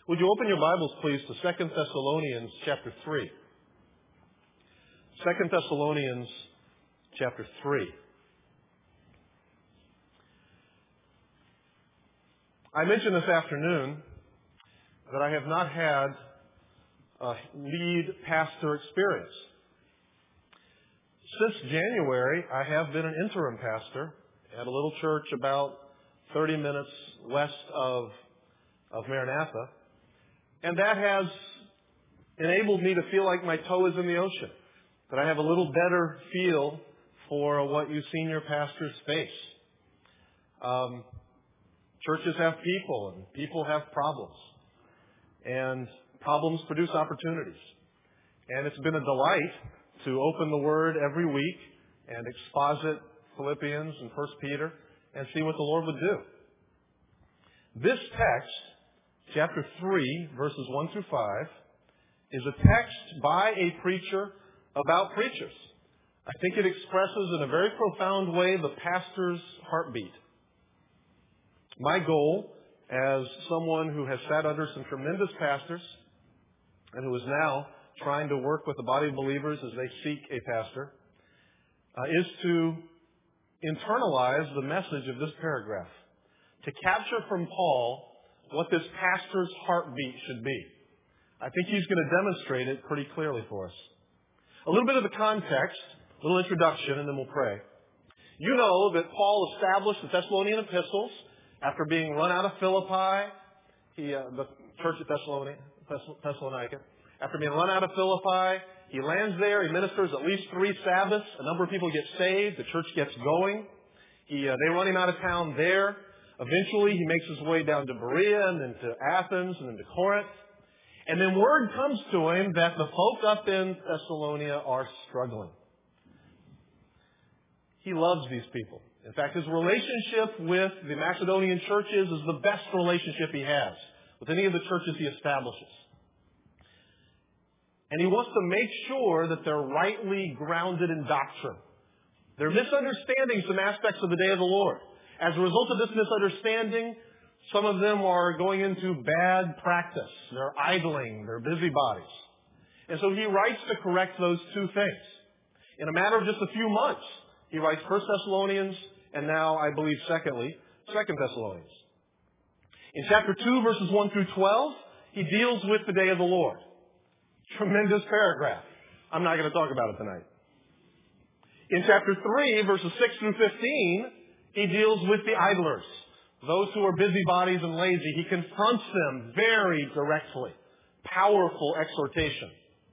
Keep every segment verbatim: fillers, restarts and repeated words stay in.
Would you open your Bibles, please, to Second Thessalonians chapter three. Second Thessalonians chapter three. I mentioned this afternoon that I have not had a lead pastor experience. Since January, I have been an interim pastor at a little church about thirty minutes west of, of Maranatha. And that has enabled me to feel like my toe is in the ocean, that I have a little better feel for what you senior pastors face. Um, churches have people, and people have problems. And problems produce opportunities. And it's been a delight to open the Word every week and exposit Philippians and First Peter and see what the Lord would do. This text, chapter three, verses one through five, is a text by a preacher about preachers. I think it expresses in a very profound way the pastor's heartbeat. My goal, as someone who has sat under some tremendous pastors and who is now trying to work with the body of believers as they seek a pastor, uh, is to internalize the message of this paragraph, to capture from Paul what this pastor's heartbeat should be. I think he's going to demonstrate it pretty clearly for us. A little bit of the context, a little introduction, and then we'll pray. You know that Paul established the Thessalonian epistles after being run out of Philippi, he, uh, the church at Thessalonica, Thessalonica. After being run out of Philippi, he lands there. He ministers at least three Sabbaths. A number of people get saved. The church gets going. He, uh, they run him out of town there. Eventually, he makes his way down to Berea and then to Athens and then to Corinth. And then word comes to him that the folk up in Thessalonica are struggling. He loves these people. In fact, his relationship with the Macedonian churches is the best relationship he has with any of the churches he establishes. And he wants to make sure that they're rightly grounded in doctrine. They're misunderstanding some aspects of the day of the Lord. As a result of this misunderstanding, some of them are going into bad practice. They're idling. They're busybodies. And so he writes to correct those two things. In a matter of just a few months, he writes First Thessalonians and now, I believe, secondly, Second Thessalonians. In chapter two, verses one through twelve, he deals with the day of the Lord. Tremendous paragraph. I'm not going to talk about it tonight. In chapter three, verses six through fifteen, he deals with the idlers, those who are busybodies and lazy. He confronts them very directly. Powerful exhortation.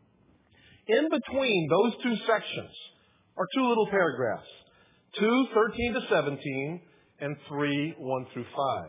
In between those two sections are two little paragraphs, two, thirteen to seventeen, and three, one through five.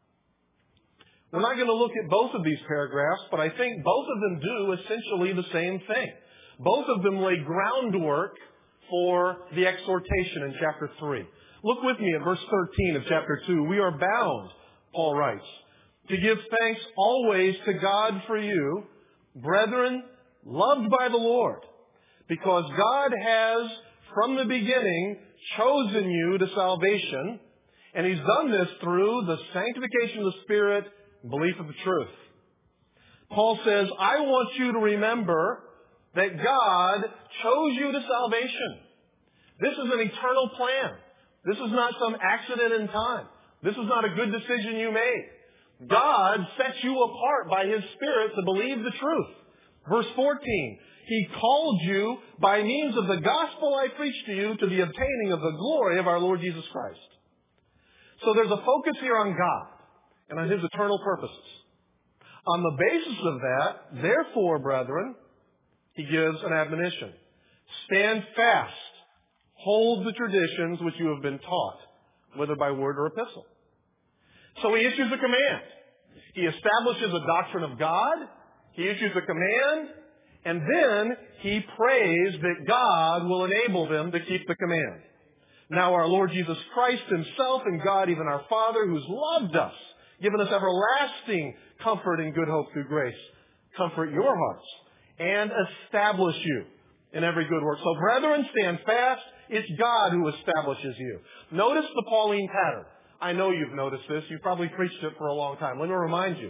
We're not going to look at both of these paragraphs, but I think both of them do essentially the same thing. Both of them lay groundwork for the exhortation in chapter three. Look with me at verse thirteen of chapter two. We are bound, Paul writes, to give thanks always to God for you, brethren, loved by the Lord, because God has from the beginning chosen you to salvation, and He's done this through the sanctification of the Spirit, belief of the truth. Paul says, I want you to remember that God chose you to salvation. This is an eternal plan. This is not some accident in time. This is not a good decision you made. God set you apart by His Spirit to believe the truth. Verse fourteen, He called you by means of the gospel I preached to you to the obtaining of the glory of our Lord Jesus Christ. So there's a focus here on God and on His eternal purposes. On the basis of that, therefore, brethren, he gives an admonition. Stand fast. Hold the traditions which you have been taught, whether by word or epistle. So he issues a command. He establishes a doctrine of God. He issues a command. And then he prays that God will enable them to keep the command. Now our Lord Jesus Christ Himself and God, even our Father, who's loved us, given us everlasting comfort and good hope through grace, comfort your hearts and establish you in every good work. So brethren, stand fast. It's God who establishes you. Notice the Pauline pattern. I know you've noticed this. You've probably preached it for a long time. Let me remind you.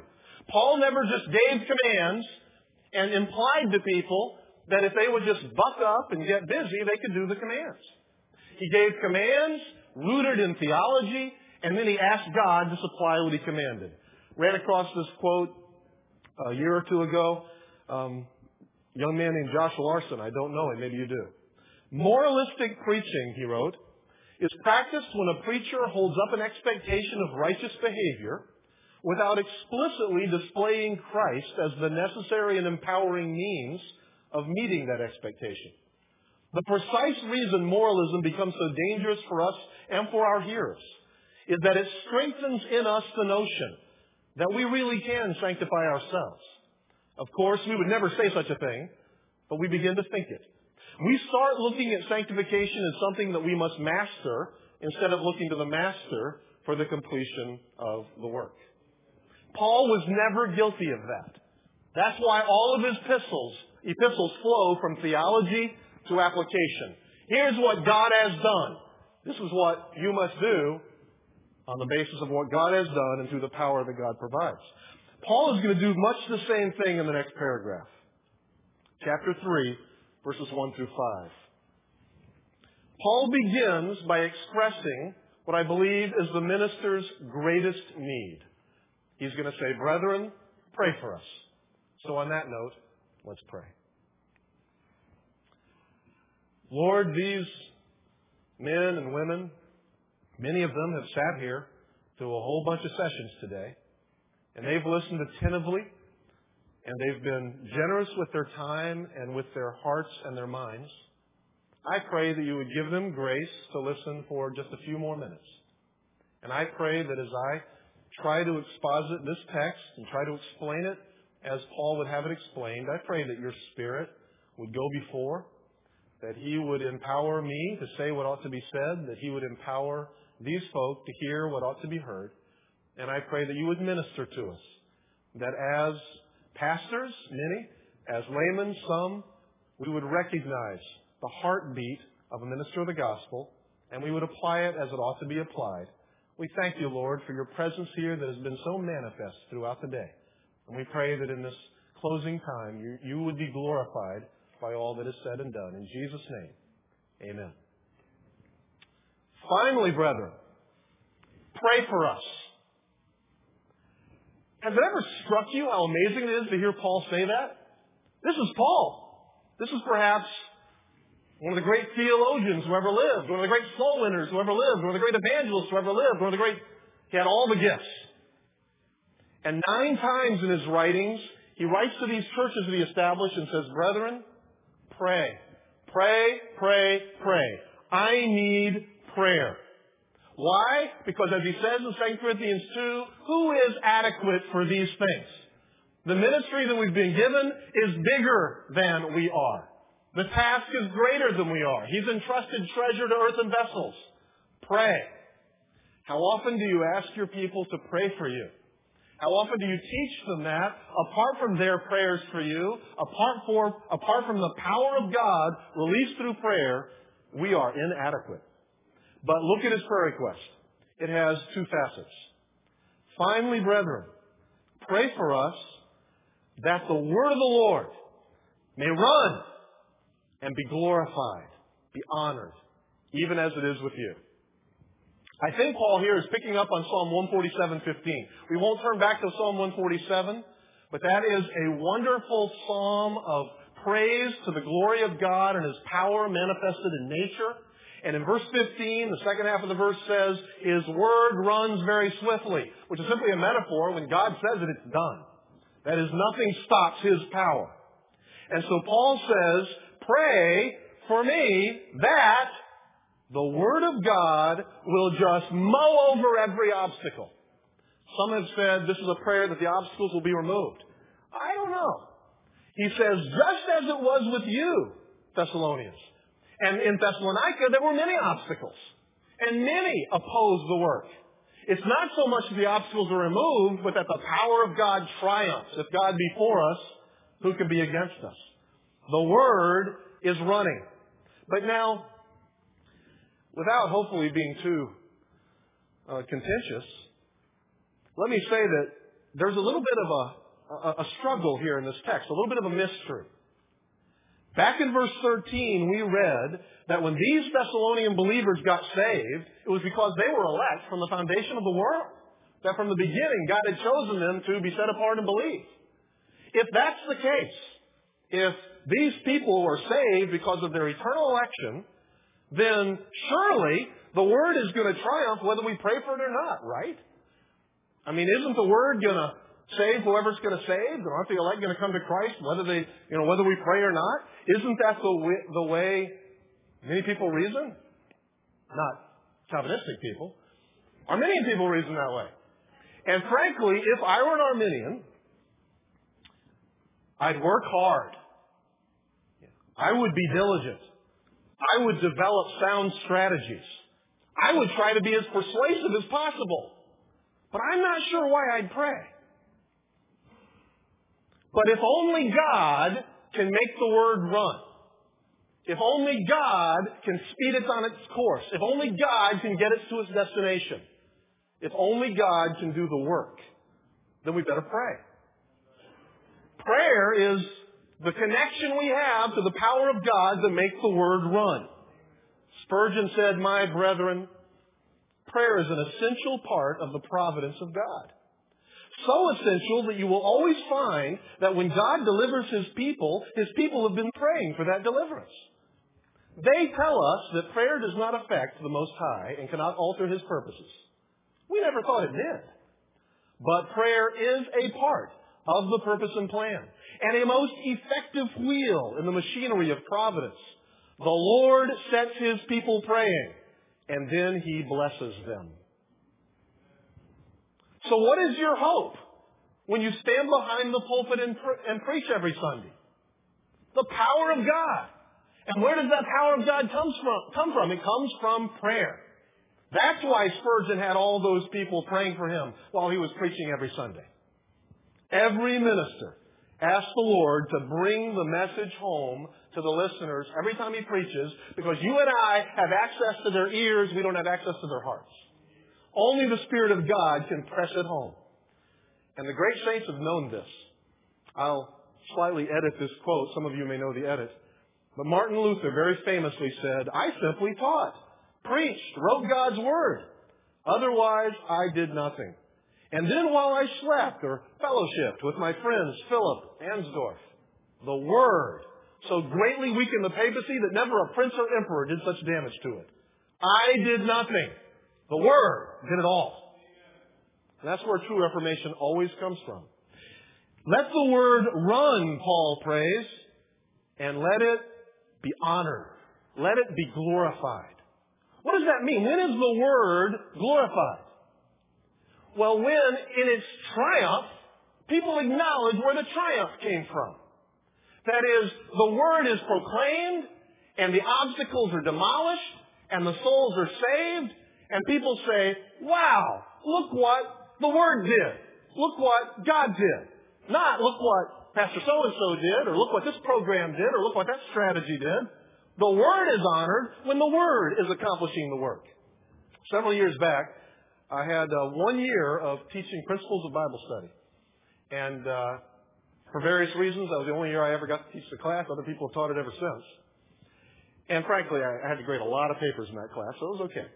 Paul never just gave commands and implied to people that if they would just buck up and get busy, they could do the commands. He gave commands rooted in theology, and then he asked God to supply what he commanded. Ran across this quote a year or two ago. Um, a young man named Joshua Larson. I don't know him. Maybe you do. Moralistic preaching, he wrote, is practiced when a preacher holds up an expectation of righteous behavior without explicitly displaying Christ as the necessary and empowering means of meeting that expectation. The precise reason moralism becomes so dangerous for us and for our hearers is that it strengthens in us the notion that we really can sanctify ourselves. Of course, we would never say such a thing, but we begin to think it. We start looking at sanctification as something that we must master instead of looking to the master for the completion of the work. Paul was never guilty of that. That's why all of his epistles, epistles flow from theology to application. Here's what God has done. This is what you must do on the basis of what God has done and through the power that God provides. Paul is going to do much the same thing in the next paragraph. Chapter three, verses one through five. Paul begins by expressing what I believe is the minister's greatest need. He's going to say, brethren, pray for us. So on that note, let's pray. Lord, these men and women, many of them have sat here through a whole bunch of sessions today, and they've listened attentively, and they've been generous with their time and with their hearts and their minds. I pray that you would give them grace to listen for just a few more minutes. And I pray that as I try to exposit this text and try to explain it as Paul would have it explained, I pray that your Spirit would go before, that he would empower me to say what ought to be said, that he would empower these folk to hear what ought to be heard. And I pray that you would minister to us, that as pastors, many, as laymen, some, we would recognize the heartbeat of a minister of the gospel, and we would apply it as it ought to be applied. We thank you, Lord, for your presence here that has been so manifest throughout the day. And we pray that in this closing time, you, you would be glorified by all that is said and done. In Jesus' name, amen. Finally, brethren, pray for us. Has it ever struck you how amazing it is to hear Paul say that? This is Paul. This is perhaps one of the great theologians who ever lived, one of the great soul winners who ever lived, one of the great evangelists who ever lived, one of the great... He had all the gifts. And nine times in his writings, he writes to these churches that he established and says, brethren, pray. Pray, pray, pray. I need prayer. Why? Because as he says in Second Corinthians two, who is adequate for these things? The ministry that we've been given is bigger than we are. The task is greater than we are. He's entrusted treasure to earthen vessels. Pray. How often do you ask your people to pray for you? How often do you teach them that, apart from their prayers for you, apart, for, apart from the power of God released through prayer, we are inadequate. But look at his prayer request. It has two facets. Finally, brethren, pray for us that the word of the Lord may run and be glorified, be honored, even as it is with you. I think Paul here is picking up on Psalm one forty-seven fifteen. We won't turn back to Psalm one forty-seven, but that is a wonderful psalm of praise to the glory of God and his power manifested in nature. And in verse fifteen, the second half of the verse says, his word runs very swiftly, which is simply a metaphor. When God says it, it's done. That is, nothing stops his power. And so Paul says, pray for me that the word of God will just mow over every obstacle. Some have said this is a prayer that the obstacles will be removed. I don't know. He says, just as it was with you, Thessalonians. And in Thessalonica, there were many obstacles. And many opposed the work. It's not so much that the obstacles are removed, but that the power of God triumphs. If God be for us, who can be against us? The word is running. But now, without hopefully being too uh, contentious, let me say that there's a little bit of a, a, a struggle here in this text, a little bit of a mystery. Back in verse thirteen, we read that when these Thessalonian believers got saved, it was because they were elect from the foundation of the world. That from the beginning, God had chosen them to be set apart and believe. If that's the case, if these people were saved because of their eternal election, then surely the Word is going to triumph whether we pray for it or not, right? I mean, isn't the Word going to save whoever's going to save? And aren't the elect going to come to Christ whether they, you know, whether we pray or not? Isn't that the way, the way many people reason? Not Calvinistic people. Arminian people reason that way. And frankly, if I were an Arminian, I'd work hard. I would be diligent. I would develop sound strategies. I would try to be as persuasive as possible. But I'm not sure why I'd pray. But if only God can make the Word run, if only God can speed it on its course, if only God can get it to its destination, if only God can do the work, then we better pray. Prayer is the connection we have to the power of God to make the Word run. Spurgeon said, "My brethren, prayer is an essential part of the providence of God. So essential that you will always find that when God delivers His people, His people have been praying for that deliverance." They tell us that prayer does not affect the Most High and cannot alter His purposes. We never thought it did. But prayer is a part of the purpose and plan, and a most effective wheel in the machinery of providence. The Lord sets His people praying, and then He blesses them. So what is your hope when you stand behind the pulpit and, pre- and preach every Sunday? The power of God. And where does that power of God comes from, come from? It comes from prayer. That's why Spurgeon had all those people praying for him while he was preaching every Sunday. Every minister asks the Lord to bring the message home to the listeners every time he preaches, because you and I have access to their ears, we don't have access to their hearts. Only the Spirit of God can press it home. And the great saints have known this. I'll slightly edit this quote. Some of you may know the edit. But Martin Luther very famously said, "I simply taught, preached, wrote God's Word. Otherwise, I did nothing. And then while I slept or fellowshipped with my friends Philip Ansdorf, the Word so greatly weakened the papacy that never a prince or emperor did such damage to it. I did nothing. The Word did it all." And that's where true reformation always comes from. Let the Word run, Paul prays, and let it be honored. Let it be glorified. What does that mean? When is the Word glorified? Well, when in its triumph, people acknowledge where the triumph came from. That is, the Word is proclaimed, and the obstacles are demolished, and the souls are saved, and people say, "Wow, look what the Word did. Look what God did." Not, "Look what Pastor so-and-so did," or "Look what this program did," or "Look what that strategy did." The Word is honored when the Word is accomplishing the work. Several years back, I had uh, one year of teaching principles of Bible study. And uh, for various reasons, that was the only year I ever got to teach the class. Other people have taught it ever since. And frankly, I, I had to grade a lot of papers in that class, so it was okay.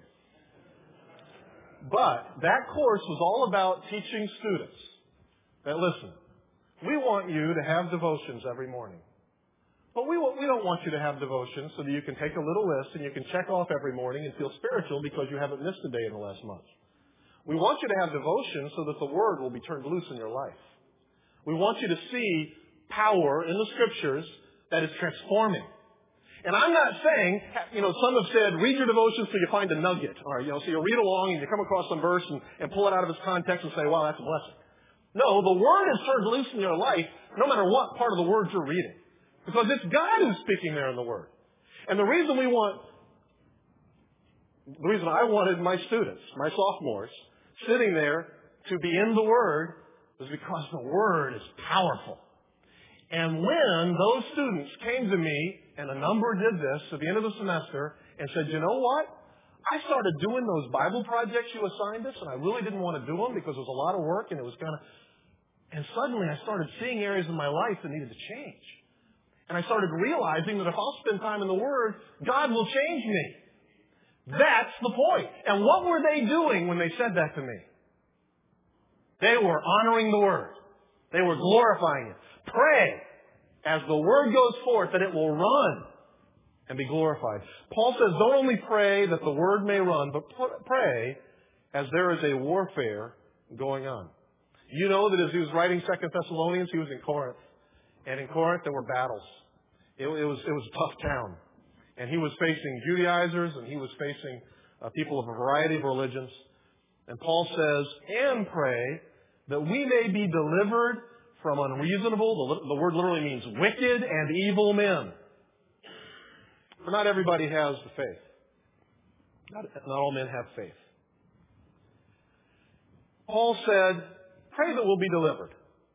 But that course was all about teaching students that, listen, we want you to have devotions every morning. But we, we don't want you to have devotions so that you can take a little list and you can check off every morning and feel spiritual because you haven't missed a day in the last month. We want you to have devotions so that the Word will be turned loose in your life. We want you to see power in the Scriptures that is transforming. And I'm not saying, you know, some have said, read your devotions till you find a nugget. Or, you know, so you read along and you come across some verse and, and pull it out of its context and say, wow, that's a blessing. No, the Word is turned loose in your life no matter what part of the Word you're reading. Because it's God who's speaking there in the Word. And the reason we want, the reason I wanted my students, my sophomores, sitting there to be in the Word is because the Word is powerful. And when those students came to me, and a number did this at the end of the semester, and said, "You know what? I started doing those Bible projects you assigned us, and I really didn't want to do them because it was a lot of work, and it was kind of, And suddenly I started seeing areas in my life that needed to change. And I started realizing that if I'll spend time in the Word, God will change me. That's the point. And what were they doing when they said that to me? They were honoring the Word. They were glorifying it. Pray as the Word goes forth that it will run and be glorified. Paul says, don't only pray that the Word may run, but pray as there is a warfare going on. You know that as he was writing Second Thessalonians, he was in Corinth. And in Corinth, there were battles. It, it, was, it was a tough town. And he was facing Judaizers, and he was facing uh, people of a variety of religions. And Paul says, and pray that we may be delivered from unreasonable, the, the word literally means wicked and evil men. For not everybody has the faith. Not, not all men have faith. Paul said, pray that we'll be delivered.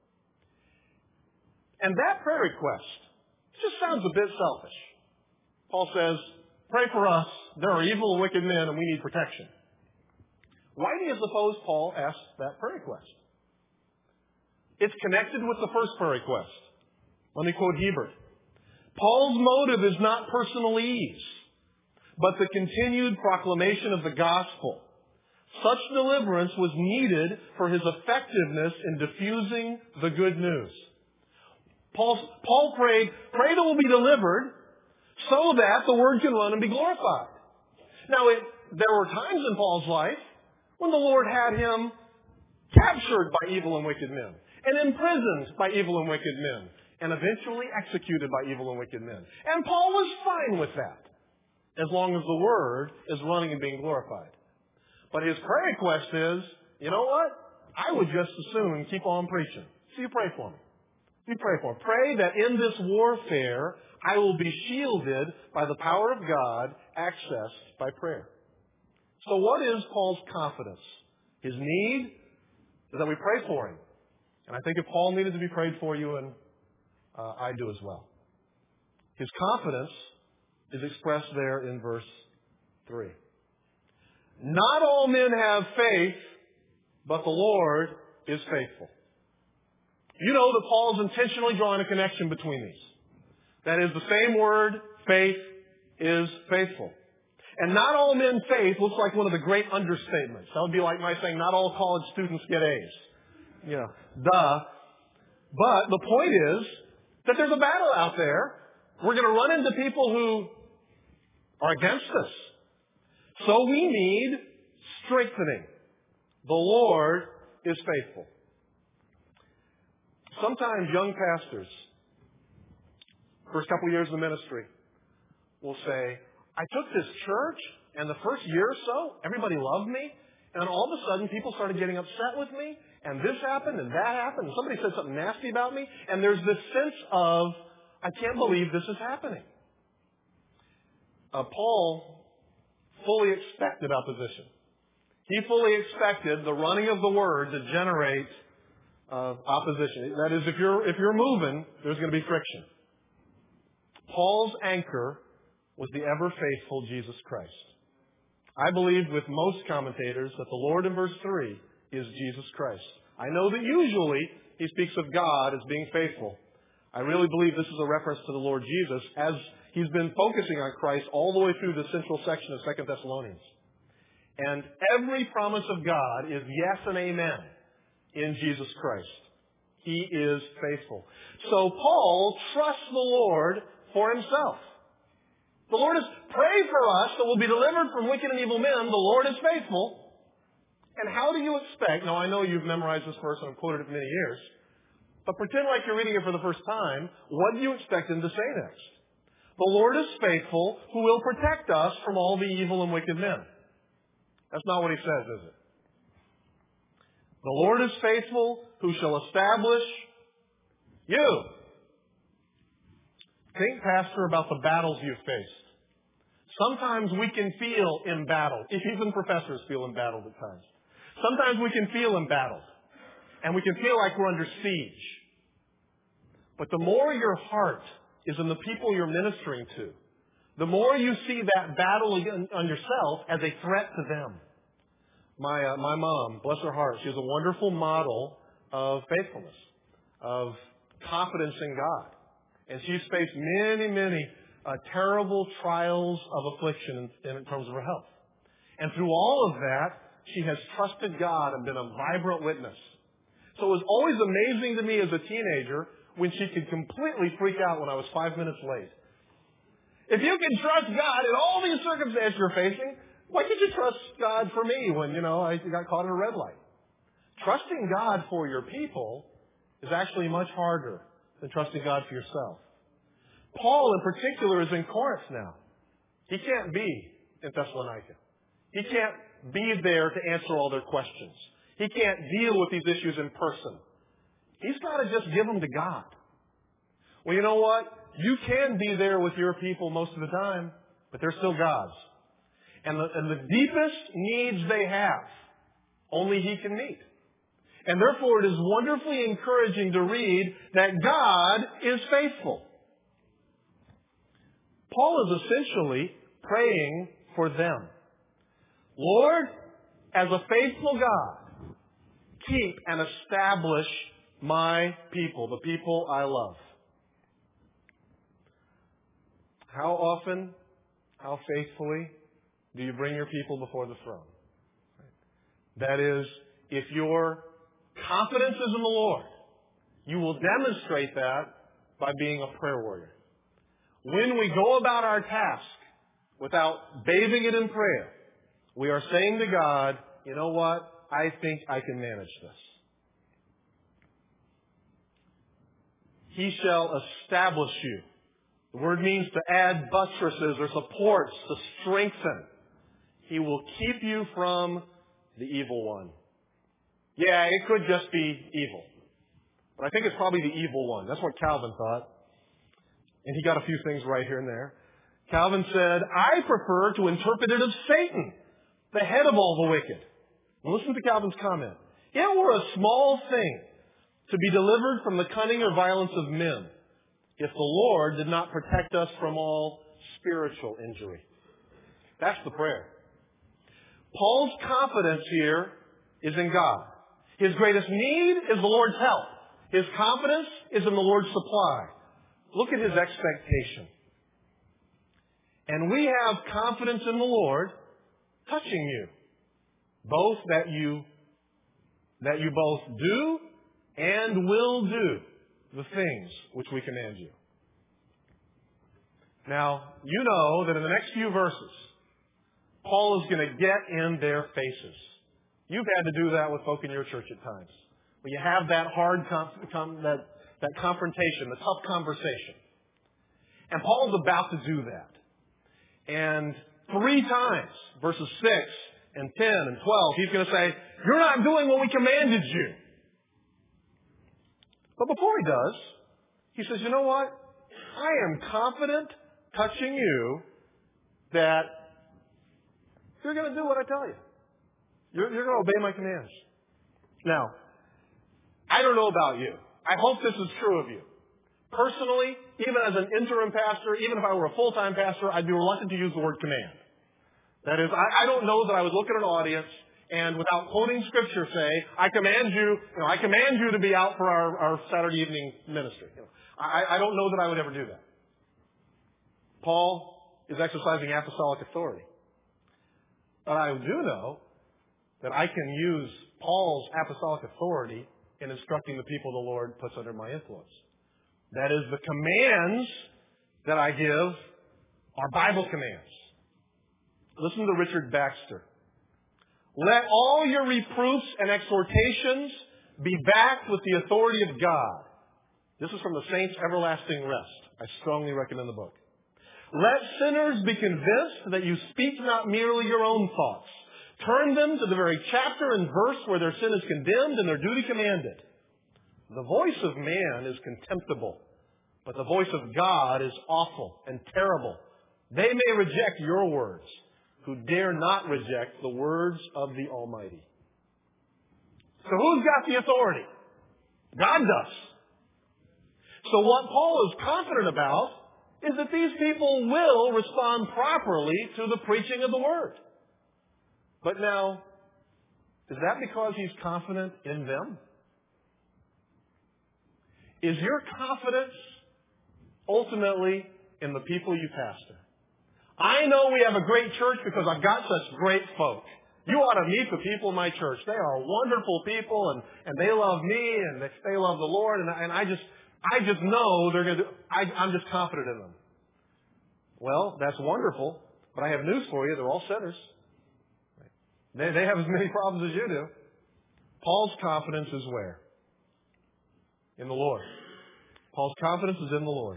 And that prayer request just sounds a bit selfish. Paul says, pray for us. There are evil and wicked men and we need protection. Why do you suppose Paul asked that prayer request? It's connected with the first prayer request. Let me quote Hebert. Paul's motive is not personal ease, but the continued proclamation of the gospel. Such deliverance was needed for his effectiveness in diffusing the good news. Paul, Paul prayed, pray that we'll be delivered so that the word can run and be glorified. Now, it, there were times in Paul's life when the Lord had him captured by evil and wicked men, and imprisoned by evil and wicked men, and eventually executed by evil and wicked men. And Paul was fine with that, as long as the word is running and being glorified. But his prayer request is, you know what? I would just as soon keep on preaching. So you pray for me. You pray for me. Pray that in this warfare, I will be shielded by the power of God, accessed by prayer. So what is Paul's confidence? His need is that we pray for him. And I think if Paul needed to be prayed for you, and uh, I do as well. His confidence is expressed there in verse three. Not all men have faith, but the Lord is faithful. You know that Paul's intentionally drawing a connection between these. That is, the same word, faith, is faithful. And not all men faith looks like one of the great understatements. That would be like my saying, not all college students get A's. You know, duh. But the point is that there's a battle out there. We're going to run into people who are against us. So we need strengthening. The Lord is faithful. Sometimes young pastors, first couple years of ministry, will say, I took this church, and the first year or so, everybody loved me, and all of a sudden people started getting upset with me, and this happened, and that happened, and somebody said something nasty about me, and there's this sense of, I can't believe this is happening. Uh, Paul fully expected opposition. He fully expected the running of the word to generate uh, opposition. That is, if you're if you're moving, there's going to be friction. Paul's anchor was the ever-faithful Jesus Christ. I believe with most commentators that the Lord in verse three is Jesus Christ. I know that usually he speaks of God as being faithful. I really believe this is a reference to the Lord Jesus, as he's been focusing on Christ all the way through the central section of Second Thessalonians. And every promise of God is yes and amen in Jesus Christ. He is faithful. So Paul trusts the Lord for himself. The Lord is, pray for us that we'll be delivered from wicked and evil men. The Lord is faithful. And how do you expect, now I know you've memorized this verse and I've quoted it for many years, but pretend like you're reading it for the first time. What do you expect him to say next? The Lord is faithful, who will protect us from all the evil and wicked men. That's not what he says, is it? The Lord is faithful, who shall establish you. Think, Pastor, about the battles you've faced. Sometimes we can feel embattled. Even professors feel embattled at times. Sometimes we can feel embattled. And we can feel like we're under siege. But the more your heart is in the people you're ministering to, the more you see that battle on yourself as a threat to them. My uh, my mom, bless her heart, she was a wonderful model of faithfulness, of confidence in God. And she's faced many, many uh, terrible trials of affliction in, in terms of her health. And through all of that, she has trusted God and been a vibrant witness. So it was always amazing to me as a teenager when she could completely freak out when I was five minutes late. If you can trust God in all these circumstances you're facing, why can't you trust God for me when, you know, I got caught at a red light? Trusting God for your people is actually much harder than trusting God for yourself. Paul, in particular, is in Corinth now. He can't be in Thessalonica. He can't be there to answer all their questions. He can't deal with these issues in person. He's got to just give them to God. Well, you know what? You can be there with your people most of the time, but they're still God's. And the, and the deepest needs they have, only He can meet. And therefore, it is wonderfully encouraging to read that God is faithful. Paul is essentially praying for them. Lord, as a faithful God, keep and establish my people, the people I love. How often, how faithfully do you bring your people before the throne? That is, if your confidence is in the Lord, you will demonstrate that by being a prayer warrior. When we go about our task without bathing it in prayer, we are saying to God, you know what? I think I can manage this. He shall establish you. The word means to add buttresses or supports, to strengthen. He will keep you from the evil one. Yeah, it could just be evil. But I think it's probably the evil one. That's what Calvin thought. And he got a few things right here and there. Calvin said, I prefer to interpret it as Satan, the head of all the wicked. And listen to Calvin's comment. It were a small thing to be delivered from the cunning or violence of men if the Lord did not protect us from all spiritual injury. That's the prayer. Paul's confidence here is in God. His greatest need is the Lord's help. His confidence is in the Lord's supply. Look at his expectation. And we have confidence in the Lord touching you, both that you that you both do and will do the things which we command you. Now, you know that in the next few verses, Paul is going to get in their faces. You've had to do that with folk in your church at times. When you have that hard, com- com- that, that confrontation, the tough conversation. And Paul's about to do that. And three times, verses six and ten and twelve, he's going to say, you're not doing what we commanded you. But before he does, he says, you know what? I am confident touching you that you're going to do what I tell you. You're, you're going to obey my commands. Now, I don't know about you. I hope this is true of you. Personally, even as an interim pastor, even if I were a full-time pastor, I'd be reluctant to use the word command. That is, I, I don't know that I would look at an audience and without quoting Scripture say, I command you, you know, I command you to be out for our, our Saturday evening ministry. You know, I, I don't know that I would ever do that. Paul is exercising apostolic authority. But I do know that I can use Paul's apostolic authority in instructing the people the Lord puts under my influence. That is, the commands that I give are Bible commands. Listen to Richard Baxter. Let all your reproofs and exhortations be backed with the authority of God. This is from the Saints' Everlasting Rest. I strongly recommend the book. Let sinners be convinced that you speak not merely your own thoughts. Turn them to the very chapter and verse where their sin is condemned and their duty commanded. The voice of man is contemptible, but the voice of God is awful and terrible. They may reject your words, who dare not reject the words of the Almighty. So who's got the authority? God does. So what Paul is confident about is that these people will respond properly to the preaching of the Word. But now, is that because he's confident in them? Is your confidence ultimately in the people you pastor? I know we have a great church because I've got such great folk. You ought to meet the people in my church. They are wonderful people, and, and they love me, and they, they love the Lord, and, and I just I just know they're going to. I, I'm just confident in them. Well, that's wonderful, but I have news for you: they're all sinners. They they have as many problems as you do. Paul's confidence is where? In the Lord. Paul's confidence is in the Lord.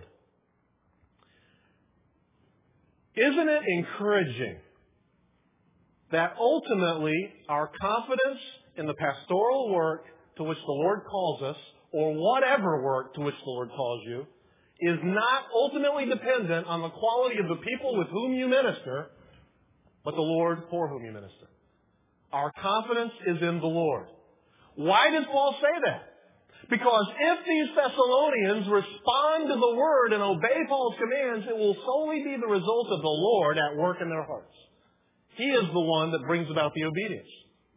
Isn't it encouraging that ultimately our confidence in the pastoral work to which the Lord calls us, or whatever work to which the Lord calls you, is not ultimately dependent on the quality of the people with whom you minister, but the Lord for whom you minister? Our confidence is in the Lord. Why does Paul say that? Because if these Thessalonians respond to the Word and obey Paul's commands, it will solely be the result of the Lord at work in their hearts. He is the one that brings about the obedience.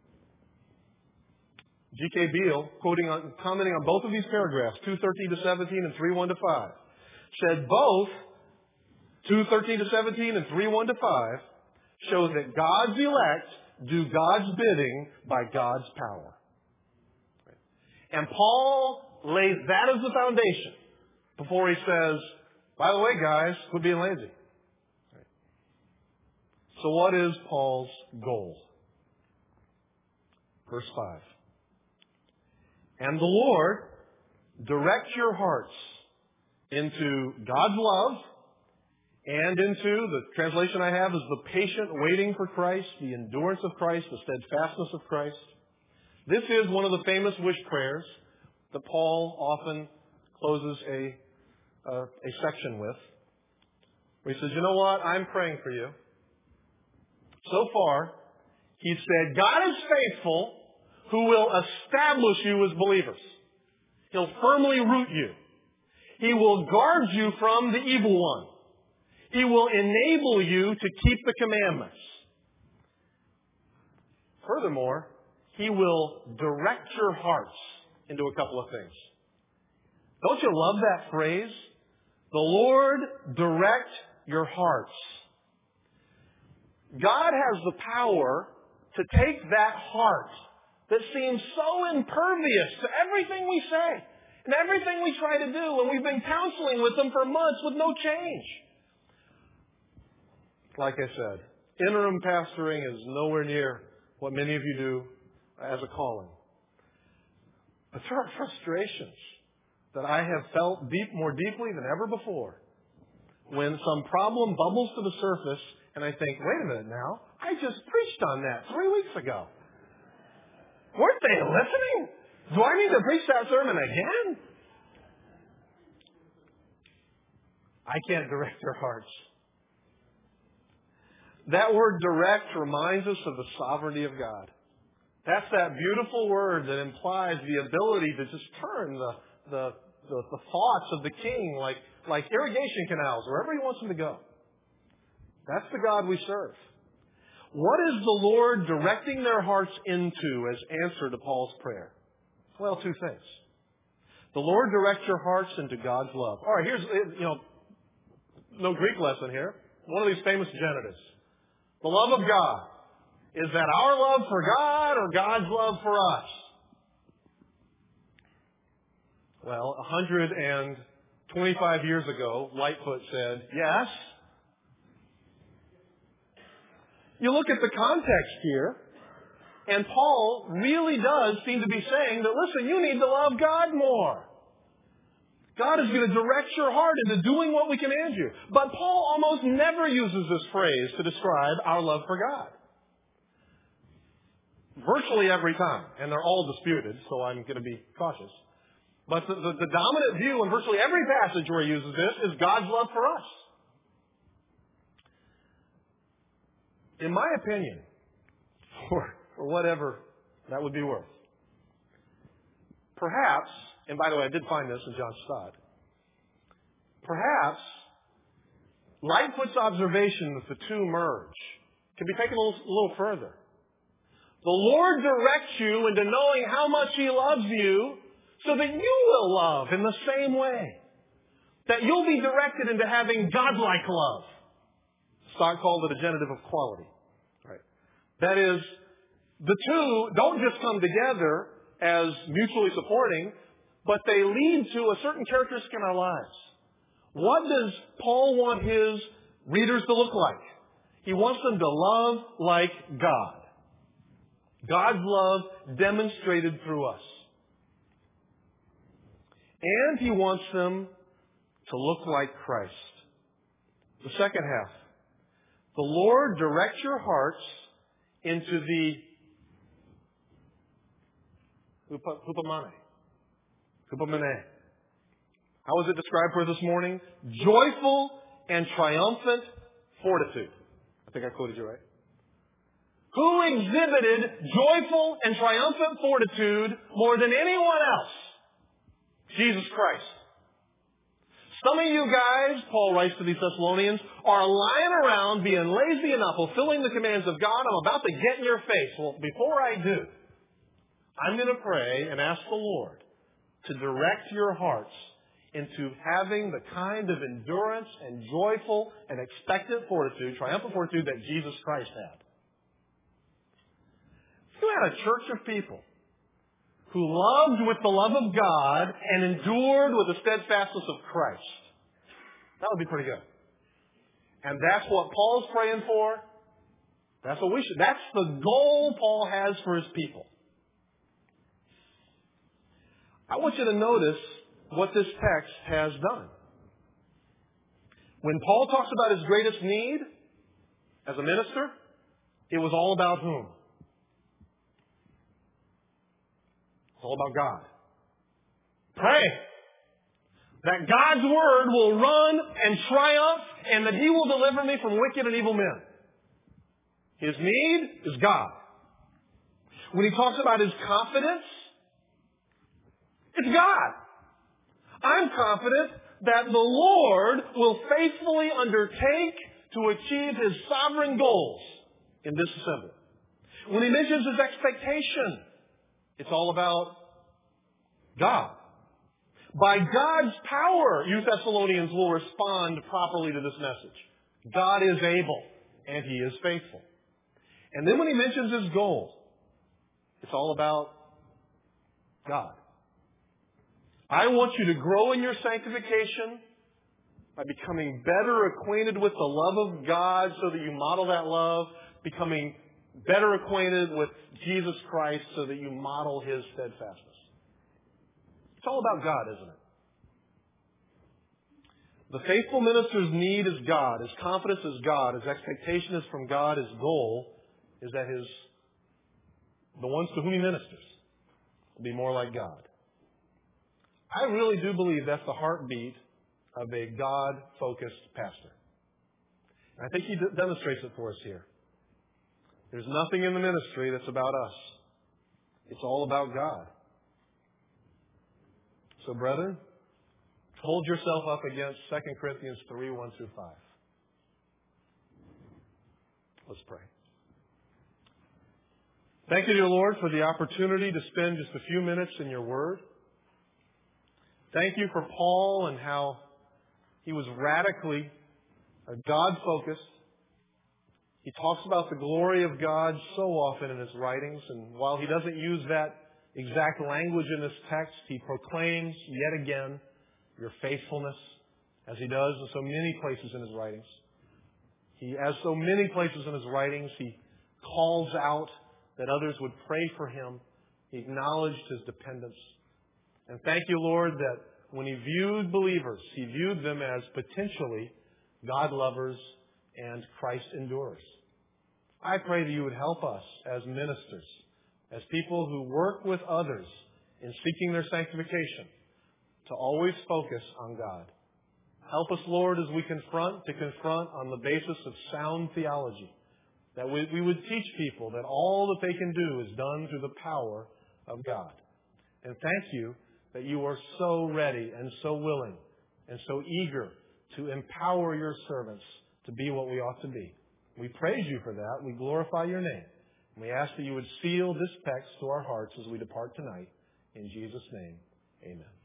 G K Beale, quoting on, commenting on both of these paragraphs, two thirteen to seventeen and three one to five, said both two thirteen to seventeen and three one to five show that God's elect do God's bidding by God's power. And Paul lays that as the foundation before he says, by the way, guys, quit being lazy. So what is Paul's goal? Verse five. And the Lord direct your hearts into God's love and into, the translation I have is the patient waiting for Christ, the endurance of Christ, the steadfastness of Christ. This is one of the famous wish prayers that Paul often closes a, uh, a section with, where he says, you know what, I'm praying for you. So far, he said, God is faithful who will establish you as believers. He'll firmly root you. He will guard you from the evil one. He will enable you to keep the commandments. Furthermore, He will direct your hearts into a couple of things. Don't you love that phrase? The Lord direct your hearts. God has the power to take that heart that seems so impervious to everything we say and everything we try to do, and we've been counseling with them for months with no change. Like I said, interim pastoring is nowhere near what many of you do as a calling. But there are frustrations that I have felt deep, more deeply than ever before when some problem bubbles to the surface and I think, wait a minute now, I just preached on that three weeks ago. Weren't they listening? Do I need to preach that sermon again? I can't direct their hearts. That word direct reminds us of the sovereignty of God. That's that beautiful word that implies the ability to just turn the, the, the, the thoughts of the king like, like irrigation canals wherever he wants them to go. That's the God we serve. What is the Lord directing their hearts into as answer to Paul's prayer? Well, two things. The Lord directs your hearts into God's love. All right, here's, you know, no Greek lesson here. One of these famous genitives. The love of God. Is that our love for God or God's love for us? Well, one hundred twenty-five years ago, Lightfoot said, yes. You look at the context here, and Paul really does seem to be saying that, listen, you need to love God more. God is going to direct your heart into doing what we command you. But Paul almost never uses this phrase to describe our love for God. Virtually every time, and they're all disputed, so I'm going to be cautious. But the, the, the dominant view in virtually every passage where he uses this is God's love for us. In my opinion, for, for whatever that would be worth, perhaps, and by the way, I did find this in John Stott, perhaps Lightfoot's observation that the two merge can be taken a little, a little further. The Lord directs you into knowing how much He loves you so that you will love in the same way. That you'll be directed into having godlike love. Stock called it a genitive of quality. Right. That is, the two don't just come together as mutually supporting, but they lead to a certain characteristic in our lives. What does Paul want his readers to look like? He wants them to love like God. God's love demonstrated through us. And he wants them to look like Christ. The second half. The Lord directs your hearts into the hupomone. Hupomone. How was it described for us this morning? Joyful and triumphant fortitude. I think I quoted you right. Who exhibited joyful and triumphant fortitude more than anyone else? Jesus Christ. Some of you guys, Paul writes to these Thessalonians, are lying around being lazy and not fulfilling the commands of God. I'm about to get in your face. Well, before I do, I'm going to pray and ask the Lord to direct your hearts into having the kind of endurance and joyful and expectant fortitude, triumphant fortitude that Jesus Christ had. You had a church of people who loved with the love of God and endured with the steadfastness of Christ. That would be pretty good. And that's what Paul's praying for. That's what we should. That's the goal Paul has for his people. I want you to notice what this text has done. When Paul talks about his greatest need as a minister, it was all about whom? It's all about God. Pray that God's word will run and triumph and that he will deliver me from wicked and evil men. His need is God. When he talks about his confidence, it's God. I'm confident that the Lord will faithfully undertake to achieve his sovereign goals in this assembly. When he mentions his expectation, it's all about God. By God's power, you Thessalonians will respond properly to this message. God is able, and he is faithful. And then when he mentions his goal, it's all about God. I want you to grow in your sanctification by becoming better acquainted with the love of God so that you model that love, becoming better acquainted with Jesus Christ so that you model his steadfastness. It's all about God, isn't it? The faithful minister's need is God. His confidence is God. His expectation is from God. His goal is that his the ones to whom he ministers will be more like God. I really do believe that's the heartbeat of a God-focused pastor. And I think he d- demonstrates it for us here. There's nothing in the ministry that's about us. It's all about God. So, brethren, hold yourself up against Second Corinthians three, one through five. Let's pray. Thank you, dear Lord, for the opportunity to spend just a few minutes in your word. Thank you for Paul and how he was radically God-focused. He talks about the glory of God so often in his writings, and while he doesn't use that exact language in this text, he proclaims yet again your faithfulness, as he does in so many places in his writings. He, as so many places in his writings, he calls out that others would pray for him. He acknowledged his dependence. And thank you, Lord, that when he viewed believers, he viewed them as potentially God lovers and Christ endurers. I pray that you would help us as ministers, as people who work with others in seeking their sanctification, to always focus on God. Help us, Lord, as we confront, to confront on the basis of sound theology, that we, we would teach people that all that they can do is done through the power of God. And thank you that you are so ready and so willing and so eager to empower your servants to be what we ought to be. We praise you for that. We glorify your name. And we ask that you would seal this text to our hearts as we depart tonight. In Jesus' name, Amen.